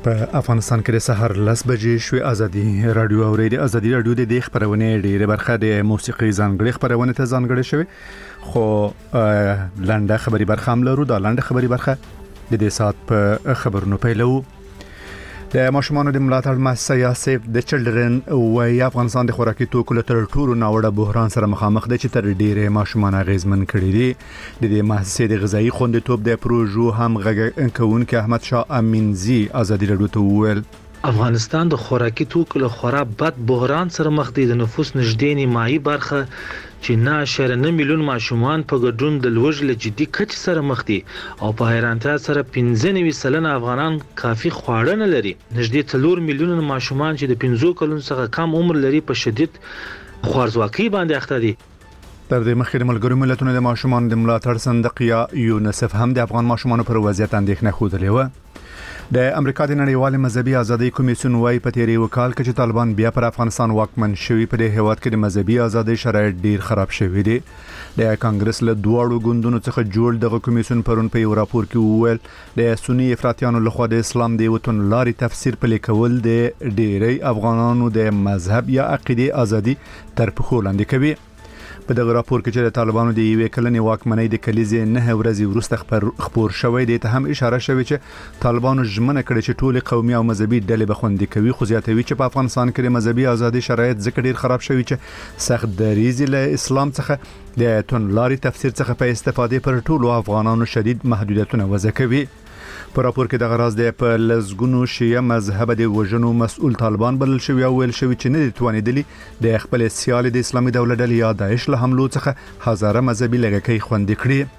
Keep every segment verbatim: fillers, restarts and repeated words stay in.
په افغانستان کې د سحر لس بجې شوې ازادي رادیو او ریډیو ازادي رادیو د دې خبرونه ډېره برخه د موسیقي ځانګړي خبرونه ته ځانګړي شوی خو لنډه خبري برخه هم لرو دا لنډه خبري برخه د دې سات په خبرونو پیلو د ماشومانو د ملاتړ مؤسسه یا سیف د چلډرن وای افغانستان د خوراکي توکو له تر ټولو ناوړه بحران سره مخامخ دی چې تر ډیره ماشومان اغیزمن کړي دي د دې مؤسسې د غذایی خوندیتوب د پروژو هم غږ کوونکی احمد شاه امینزی ازادي رادیو ته وویل افغانستان د خوراکي توکو له خورا بد بحران سره مخ دی د نفوس نږدې نیمایي برخه چې نه اشاریه نه میلیون ماشومان په ګډون د لوږې له جدي کچې سره مخ دي او په حیرانتیا سره پنځه نوي سلنه افغانان کافي خواړه نه لري نږدې څلور میلیون ماشومان چې د پنځو کلونو څخه کم عمر لري په شدید خوارځواکۍ باندې اخته دي تر دې مخکې د ملګرو ملتونو د ماشومان د ملاتړ صندوق یا یونیسف هم د افغان ماشومانو پر وضعیت اندېښنه خوده و د امریکا د نړیوال مذهبي ازادي کمیسیون وايي په تیری وکال کې چې طالبان بیا پر افغانستان واکمن شوي په دې هیواد کې د مذهبي ازادي شرایط ډیر خراب شوي دي د کانګرس له دوړو ګوندونو څخه جوړ دغه کمیسیون پرون په یو راپور کې وویل د سنی افراطیانو لخوا د اسلام د وطن لاري تفسیر پلي کول د ډیری افغانانو د مذهب یا عقیده ازادي تر پخو لاندې کوي په دغه راپور کې چې د طالبانو د یوې کلنې واکمنۍ د کلیزې نه ورځې وروسته خبر شوی دی ته هم اشاره شوی چې طالبانو ژمنه کړې چې ټول قومي او مذهبي ډلې به خوندي کوي خو زیاتوي چې په افغانستان کې د مذهبي ازادي شرایط ځکه ډیر خراب شوی چې سخت دریزي له اسلام څخه د تونلاري تفسیر څخه په استفادې پر ټولو افغانانو شدید محدودیتونه وضع کوي په راپور کې د غراز د په لزګونو شیعه مذهب د وژنو مسؤل طالبان بلل شوی او ویل شوی چې نه دي توانیدلی د خپل سیال د اسلامي دولت ډلې یا داعش له حملو څخه هزاره مذهبي لږکۍ خوندي کړي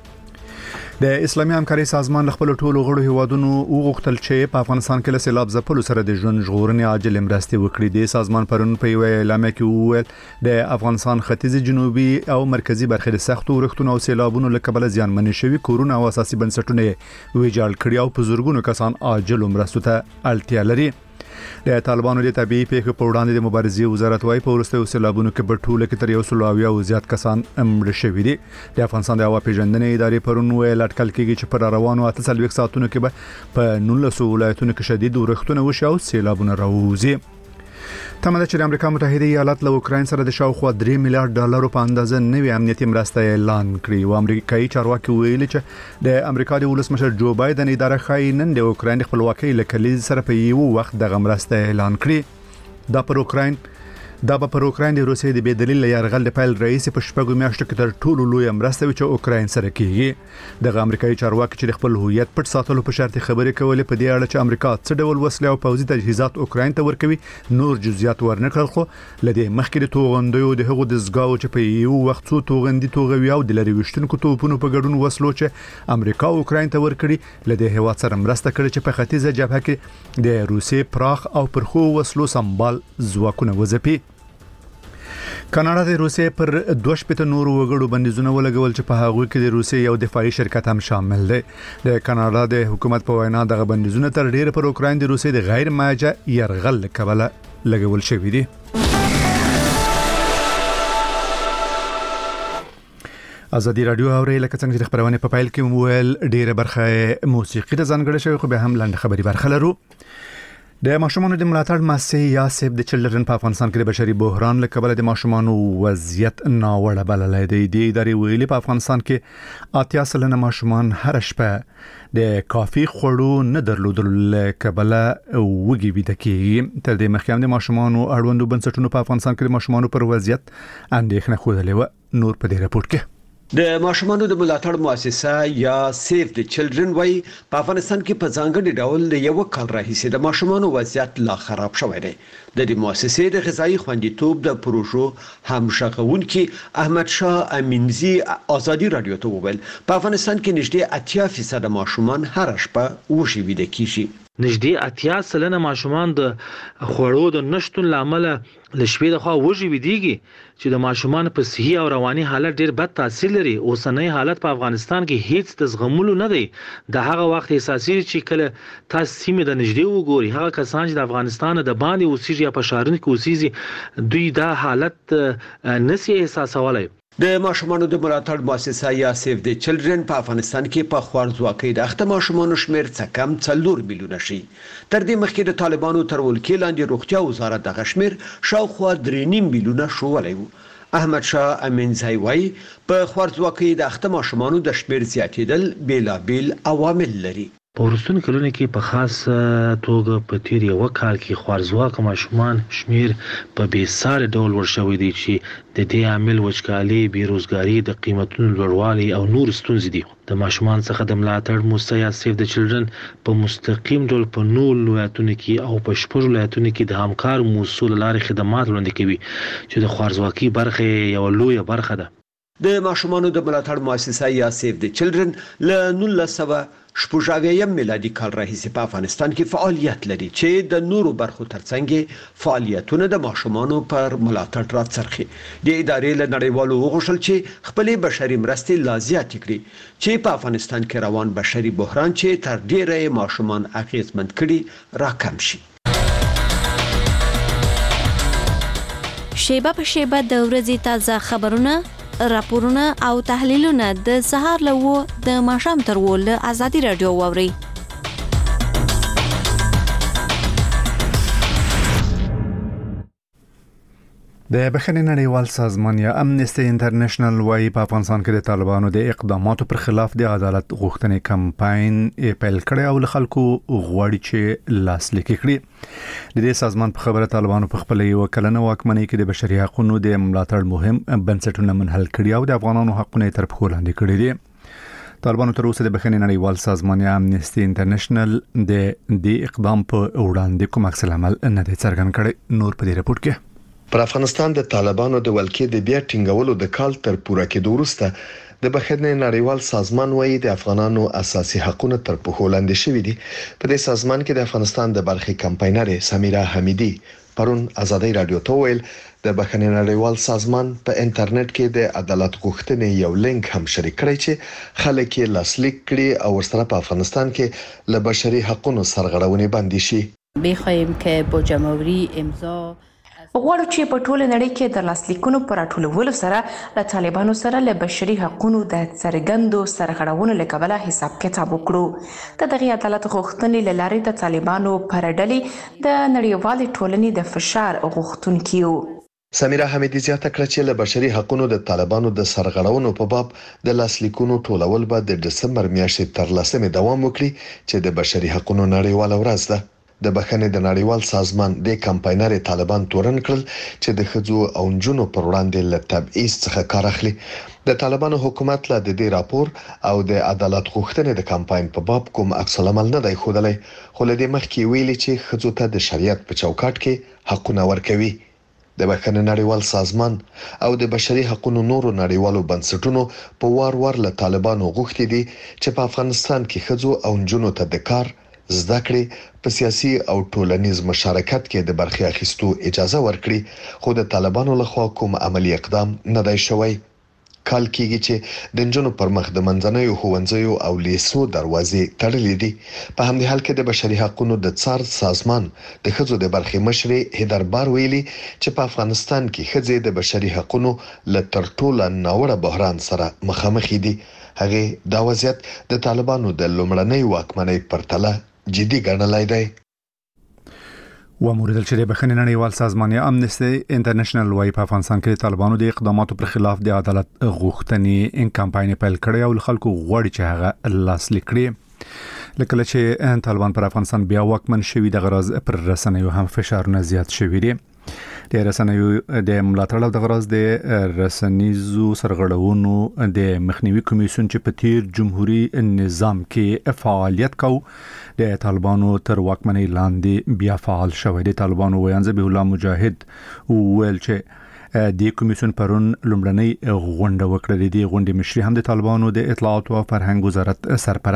د اسلامي همکاري سازمان خپل ټولو غړو هیوادونو وغوښتل چې په افغانستان کې له سیلاب ځپلو سره د ژوند ژغورنې عاجل مرستې وکړي د سازمان پرون په یو اعلامیه کې وویل د افغانستان ختیځ جنوبي او مرکزی برخې د سختو ورښتونو او سیلابونو له کبله زیانمن شوي کورونه او اساسي بنسټونه ویجاړ کړي او په زورګونو کسان عاجل مرستو ته اړتیا لري د طالبانو د طبيعي پیښو په وړاندې د مبارزې وزارت وايي په ورستیو سیلابونو کې په ټوله کې تر یو سل او زیات کسان مړ شوي دي د افغانستان د هوا پیژندنې ادارې پرون ویل اټکل کېږي چې پر روانو اته څلوېښت ساعتونو کې به په نولس ولایتونو کې شدید ورښتونه وشي او سیلابونه راوځي تمه ده چې د امریکا متحده ایالات له اوکراین سره د شاوخوا درې میلیارډ ډالرو په اندازه نوې امنیتي مرسته اعلان کړې او امریکایي چارواکي ویلي چې د امریکا د ولسمشر جو بایدن اداره خای نن د اوکراین خپلواکۍ له کلیز سره په یو وخت د مرسته اعلان کړې دا پر اوکراین دا به پر اوکراین د روسیې د بې دلیل یرغل د پیل رئیس په شپږو میاشتو کې تر ټولو لوی مرسته چې اوکراین سره کیږي د امریکایي چارواکي چې خپل هویت پټ ساتلو په شرط خبرې کولې په دې اړه چې امریکا څه ډول وسلې او پوځي تجهیزات اوکراین ته ورکوي نور جزئیات ورنکړل خو لدې مخکې د توغندیو د هغو د زګاو چې په یو وخت څو توغندي توغوي او د لری وشتونکو توپونو په ګډون وسلو چې امریکا اوکراین ته ورکړي لدې هوا سره مرسته کړي چې په ختیځه جبهه کې د روسي پراخ او پرخو وسلو سمبال ځواکونه وځپي کاناډا د روسیې پر دوه شپږ نور وګړو بندیزونه ولګول چې په هغه کې د روسیې یو دفاعي شرکت هم شامل دی د کاناډا د حکومت په وینا دغه بندیزونه تر ډیره پر اوکراین د روسیې د غیر ماجه يرغل کبله لګول شوی دي ازادي رادیو اوري لکه څنګه چې خبرونه په پایل کې ویل ډیره برخه موسیقي د ځانګړي شوی خو به هم لنډه خبري برخه لرو د ماشومانو د ملاتړ مؤسسه یا سیف د چلډرن په افغانستان کې د بشري بحران له کبله د ماشومانو وضعیت ناوړه بللی دی د ادارې ویلي په افغانستان کې اتیا سلنه ماشومان هر شپه د کافي خوړو نه درلودلو له کبله وږي ویده کېږي تر دې مخکې هم د ماشومانو اړوندو بنسټونو په افغانستان کې د ماشومانو پر وضعیت اندېښنه ښودلې وه نور په دې راپور کې د ماشومانو د ملاتړ مؤسسه یا سیف د چلډرن وای په افغانستان کې په ځانګړي ډول د یو کال راهیسې د ماشومانو وضعیت لا خراب شوی دی د دې مؤسسې د غذایی خوندیتوب د پروژو همشغونکي احمد شاه امینزی ازادي رادیو ته وویل په افغانستان کې نږدې اتیا فیصد ماشومان هر شپه وږي ویده کیږي نږدې اتیا سلنه ماشومان د خوړو د نشټون لامل له شپې د خوا وږي ویديږي چې د ماشومان په صحي او رواني حالت ډیر بد تاثیر لري اوسنۍ حالت په افغانستان کې هیڅ د زغملو نه دی د هغه وخت احساسي چې کله تاسو سیمه د نږدې وګوري هغه کسان چې د افغانستان د باندې اوسېږي په شهرونو کې اوسېږي دوی دا حالت نسی احساسولای د ماشومانو د ملاتړ مؤسسه یا سیف د چلډرن په افغانستان کې په خوارځواکۍ د اخته ماشومانو شمیر څه کم څلور میلیونه شي. تر دې مخکې د طالبانو تر ولکې لاندې روغتیا وزارت د شمیر شاوخوا درې نیم میلیونه شولی و. احمد شاه امینزی وایي په خوارځواکۍ د اخته ماشومانو د شمیر زیاتېدل بیلابیل عوامل لري. په وروستیو کلونو کې په خاص توګه په تیر یو کال کې خوارځواکه ماشومان شمیر په بېساري ډول ورشوی دی چې د دې عامل وچکالي، بیروزګاري، د قیمتونو لوړوالی او نور ستونزې دي. د ماشومان څخه د ملاتړ مؤسسه یا سیف د چلډرن په مستقیم ډول په نور ولایتونو کې او په شپږ ولایتونو کې د همکار مؤسسو له لارې خدمات وړاندې کوي چې د خوارځواکۍ برخه یو لویه برخه ده. د ماشومانو د ملاتړ مؤسسه یا سیف د چلډرن له نولس سوه شپږ اویا میلادي کال راهیسې په افغانستان کې فعالیت لري چې د نورو برخو ترڅنګ فعالیتونه د ماشومانو پر ملاتړ راڅرخي. د ادارې له نړیوالو وغوښتل چې خپلې بشري مرستې لا زیاتې کړي چې په افغانستان کې روان بشري بحران چې تر ډیره ماشومان اغیزمند کړي راکم شي. شیبه په شیبه د ورځې تازه خبرونه، راپورونه او تحلیلونه د سهار له و د ماښام تر و له ازادي رادیو واوري. د بخښنې نړیوال سازمان یا امنیستي انټرنیشنل وايي په افغانستان کې د طالبانو د اقداماتو پر خلاف د عدالت غوښتنې کمپاین پیل کړي او له خلکو غواړي چې لاسلیک کړي. د دې سازمان په خبره طالبانو په خپل یو کلنه واکمنۍ کې د بشري حقوقو د ملاتړ مهم بنسټونه منحل کړي او د افغانانو حقوقونه تر پښو لاندې کړي دي. طالبانو تر اوسه د بخښنې نړیوال سازمان یا امنیستي انټرنیشنل د دې اقدام په وړاندې کوم عکس العمل نه دی څرګند کړی. نور په دې رپورت کې پر افغانستان د طالبانو د ولکې د بیا ټینګولو د کال تر پوره کېدو وروسته د بخښنې نړیوال سازمان وايي د افغانانو اساسي حقوقونه تر پښو لاندې شوي دي. په دې سازمان کې د افغانستان د برخې کمپاینر سمیرا حمیدی پرون ازادي رادیو ته ویل د بخښنې نړیوال سازمان په انټرنیټ کې د عدالت غوښتنې یو لینک هم شریک کړی چې خلک یې لاسلیک کړي او ورسره په افغانستان کې له بشري حقوقو سرغړونې باندې شي. بخوایم که با جمهوری امضا غواړو چې په ټوله نړۍ کې د لاسلیکونو پر ټولولو سره له طالبانو سره له بشري حقوقو د څرګندو سرغړونو له کبله حساب کتاب وکړو. د دغه عدالت غوښتنې له لارې د طالبانو پر ډلې د نړیوال ټولنې د فشار غوښتونکي یو. سمیرا حمیدی زیاته کړه چې له بشري حقوقو د طالبانو د سرغړونو په باب د لاسلیکونو ټولول به د دسمبر میاشتې تر لسمې دوام وکړي چې د بشري حقوقو نړیواله ورځ ده. د بخښنې د نړیوال سازمان د کمپاینر طالبان تورن کړل چې د خځو او نجونو پر وړاندې له تبعیض څخه کار اخلي. د طالبانو حکومت له دې راپور او د عدالت غوښتنې د کمپاین په باب کوم عکس العمل نه دی ښودلی، خو له دې مخکې ویلي چې خځو ته د شریعت په چوکاټ کې حقونه ورکوي. د بخښنې نړیوال سازمان او د بشري حقوقو نورو نړیوالو بنسټونو په وار وار له طالبانو غوښتي دي چې په افغانستان کې خځو او نجونو ته د کار، زده کړې، په سیاسي او ټولنیز مشارکت کې د برخې اخیستو اجازه ورکړي، خو د طالبانو لخوا کوم عملی اقدام نه دی شوی. کال کېږي چې د نجونو پر مخ د منځنیو ښوونځیو او لیسو دروازې تړلې دي. په همدې حال کې د بشري حقوقو د څار سازمان د ښځو د برخې مشرې هیدربار ویلي چې په افغانستان کې ښځې د بشري حقوقو له تر ټولو ناوړه بحران سره مخامخ دي. هغه دا وضعیت د طالبانو د لومړنۍ واکمنۍ پرتله جدي ګڼلای دی. وموردل چې د بخښنې نړیوال سازمان یا امنیستي انټرنیشنل وايي په افغانستان کې طالبانو د اقداماتو پر خلاف د عدالت غوښتنې ان کمپاین پیل کړی او خلکو غواړي چې هغه لاسلیک کړي. لکه چې طالبان پر افغانستان بیا واکمن شوي د غرض پر رسنیو هم فشارونه زیات شوي دي. د رسنیو د ملاتړ او د غرض د رسنیزو سرغړونو د مخنیوي کمیسیون چې په تیر جمهوریت نظام کې فعالیت کو د طالبانو تر واکمنۍ لاندې بیا فعال شوی. د طالبانو ویان ذبیح الله مجاهد ویل چې د کمیسیون پرون لومړنۍ غونډه وکړه. د غونډې مشري هم د طالبانو د اطلاعات او فرهنګ وزارت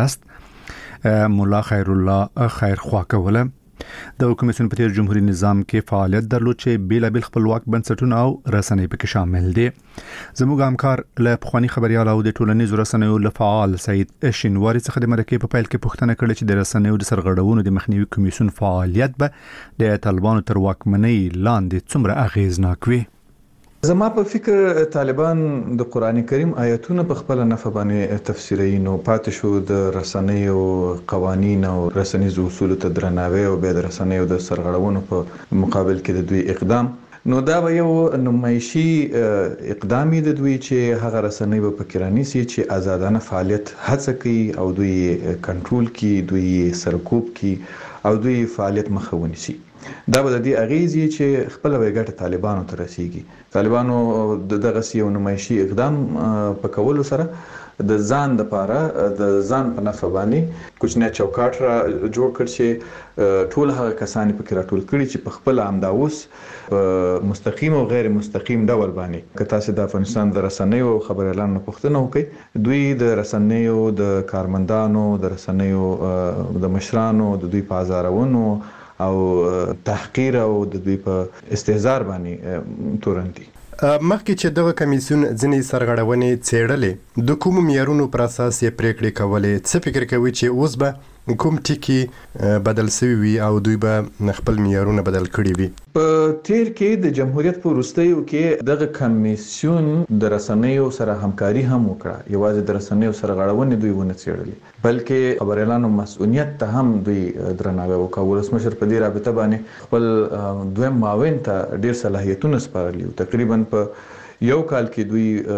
سرپرست مولا خیر الله خیرخوا کوله. د کمیسیون په تیر جمهوریت نظام کې فعالیت درلود چې بیل بیل خپلواک بنسټونه او رسنۍ پکې شامل دي. زموږ همکار له پخوانی خبريال او د ټولنیزو رسنیو له فعال سید شینواری څخه د مرکې په پیل کې پوښتنه کړې چې د رسنیو د سرغړونو د مخنیوي کمیسیون فعالیت به د طالبانو تر واکمنۍ لاندې څومره اغیزناک وي. زما په فکر طالبان د قران کریم آیاتونه په خپل نفع باندې تفسیري نو پاتې شو د رسنیو قوانین او رسنیز اصول ته درناوی او به د رسنیو د سرغړونو په مقابل کې د دوی اقدام نو دا به یو نمایشي اقدام دی د دوی چې هغه رسنۍ په فکرانی سي چې آزادانه فعالیت هڅه کوي او دوی کنټرول کوي دوی سرکوب کوي او دوی فعالیت مخاوني سي دا به د دې اغیزي چې خپل وګټه طالبانو ته رسیږي طالبانو دغه یو نمایشي اقدام په کولو سره د ځان د پاره د ځان په نفع باندې کوچنی چوکاټ را جوړ کړ چې ټول هغه کسان په کې راټول کړي چې په خپل امداوس مستقیم او غیر مستقیم ډول باندې که تاسو د افغانستان د رسنیو خبر اعلان پوښتنه وکړئ دوی د رسنیو د کارمندانو د رسنیو د مشرانو د دوی په ازارونو او تحقیر او د دوی په استهزار باندې تورنتي مخکې چې دغه کمیسیون ځینې سرغړونې څېړلې د کومو معیارونو پر اساس یې پریکړې کولې څه فکر کوي چې اوس به کوم ټکی بدل شوی وي او دوی به خپل معیارونه بدل کړي وي په تیر کې د جمهوریت په وروستیو کې دغه کمیسیون د رسنیو سره همکاري هم وکړه یوازې د رسنیو سرغړونې دوی ونه څېړلې بلکې خبر اعلان مسؤلیت ته هم دوی درناوی وکړ ولسمشر په دې رابطه باندې خپل دویم معاون ته ډیر صلاحیتونه سپارلي تقریبا په یو کال کې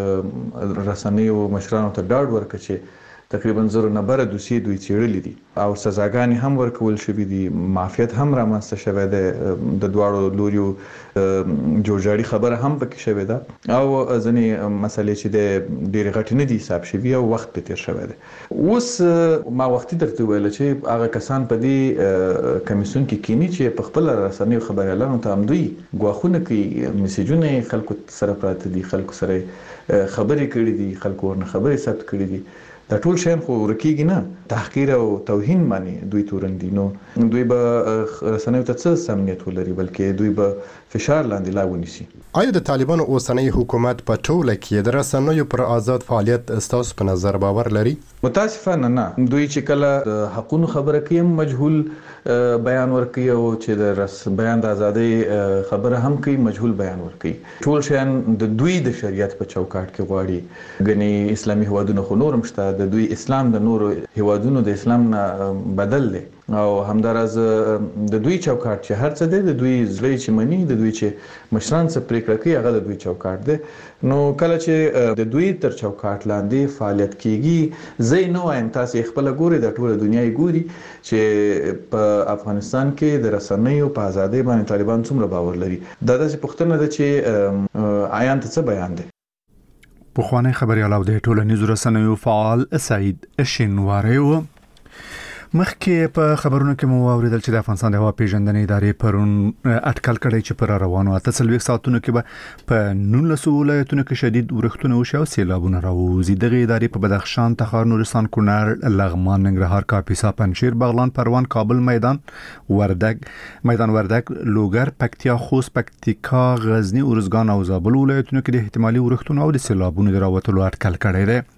دوی رسنیو مشرانو ته ډاډ ورکړ چې تقریبا زره نبره دوسیې دوی څېړلې دي او سزاګانې هم ورکول شوې دي معافیت هم رامنځته شوی دی د دواړو لوریو جوړجاړي خبره هم پکې شوې ده او ځینې مسلې چې د ډېرې غټې نه دي حساب شوي او وخت پې تېر شوی دی اوس ما وختي درته وویله چې هغه کسان په دې کمیسیون کې کینی چې په خپله رسنیو خبر اعلانو ته هم دوی ګواښونه کوي میسیجونه یې خلکو سره پراته دي خلکو سره خبرې کړي دي خلکو ورنه خبرې ثبت کړي دي دا ټول شین خو ورکیږي نه تحقیر او توهین باندې دوی تورندي نو دوی به رسنیو ته څه سمنیت ولري بلکې دوی به فشار لاندې لا ونیسي آیا د طالبانو اوسنی حکومت په ټوله کې د رسنیو پر آزاد فعالیت ستاسو په نظر باور لري متاسفانه نه دوی چې کله د حقونو خبره کوي مجهول بیان ورکوي او چې د رس بیان د ازادۍ خبره هم کوي مجهول بیان ورکوي ټول شین د دوی د شریعت په چوکاټ کې غواړي غني اسلامي هوادونو خو نورم شته د دوی اسلام د نورو هوادونو د اسلام نه بدل دی او همدارز د دوی چوکاټ چې هر څه دی د دوی زړه چې مني د دوی چې مشران څه پریکړه کوي هغه د دوی چوکاټ دی نو کله چې د دوی تر چوکاټ لاندې فعالیت کیږي زه نه وایم تاسو خپل ګوري د ټوله دنیا ګوري چې په افغانستان کې د رسنیو په ازادۍ باندې طالبان څومره باور لري دا داسې پوښتنه ده چې آیان ته څه بیان دی پخوانی خبريال او د ټولنیزو رسنیو فعال سعید شینواری و مخکې په خبرونو کې مو اوریدل چې د افغانستان د هوا پیژندنې ادارې پرون اټکل کړی چې پر روانو اته څلوېښت ساعتونو کې به په نولس ولایتونو کې شدید ورښتونه وشي او سیلابونه راوځي دغه ادارې په بدخشان تخار نورستان کونړ لغمان ننګرهار کاپیسا پنجشیر بغلان پروان کابل میدان وردګ میدان وردګ لوګر پکتیا خوست پکتیکا غزنی ارزګان او زابل ولایتونو کې د احتمالي ورښتونو او د سیلابونو د راوتلو اټکل کړی دی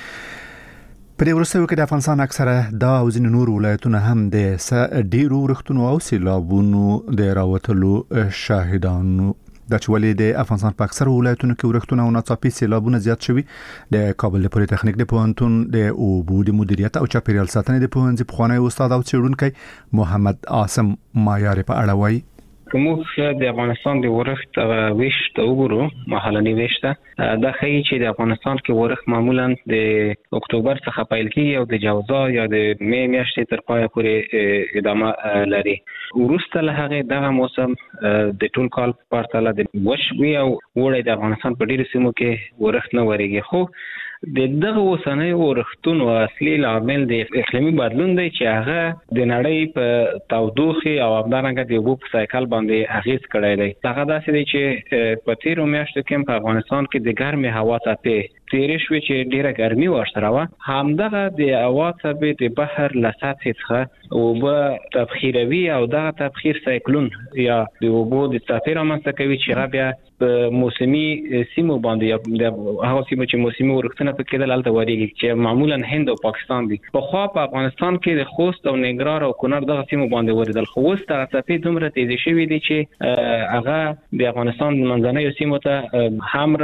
په دې ورسېو کې د افغانستان اکثره دا او ځینې نور ولایتونه هم د ډېرو ورښتونو او سیلابونو د راوتلو شاهدانو د چولې د افغانستان په اکثره ولایتونو کې ورښتونه او ناڅاپي سیلابونه زیات شوي د کابل د پولی تخنیک د پوهنتون د اوبو د مدیریت او چاپیریال ساتنې د پوهنځي پخوانی استاد او څېړونکی محمد عاصم مایار په اړه وایي کومه د افغانستان د ورښت ویشت وګورو محلي ویشت دا ښیي چې د افغانستان کې ورښت معمولا د اکتوبر څخه پیل کیږي او د جوزا یا د می میاشتې تر پای پورې ادامه لري وروسته له هغه دغه موسم د ټول کال په پرتله د وش وی او وړي د افغانستان په ډیرو سیمو کې ورښت نه وريږي خو د دغه اوسنۍ ورښتونو اصلي عامل د اقلیمي بدلون دی چې هغه د نړۍ په تودوخه او همدارنګه د اوبو په سایکل باندې اغیز کړی دی هغه داسې دی چې په تیرو میاشتو کې په افغانستان کې د ګرمې هوا څپې تیرې شوې چې ډیره ګرمي ورسره وه همدغه د هوا څپې د بحر له سطحې څخه اوبه تبخیروي او دغه تبخیر سایکلون یا د اوبو د څپې رامنځته کوي چې هغه بیا موسمي سیمو باندې یا هغه سیمو چې موسمي ورښتونه پکې د لالته وریږي چې معمولا هند او پاکستان دي. په خوا په افغانستان کې د خوست او نګران او کونړ دغه سیمو باندې وریدل. خو اوس د څپې دومره تیزی شوې دي چې هغه د افغانستان منځنۍ سیمو ته هم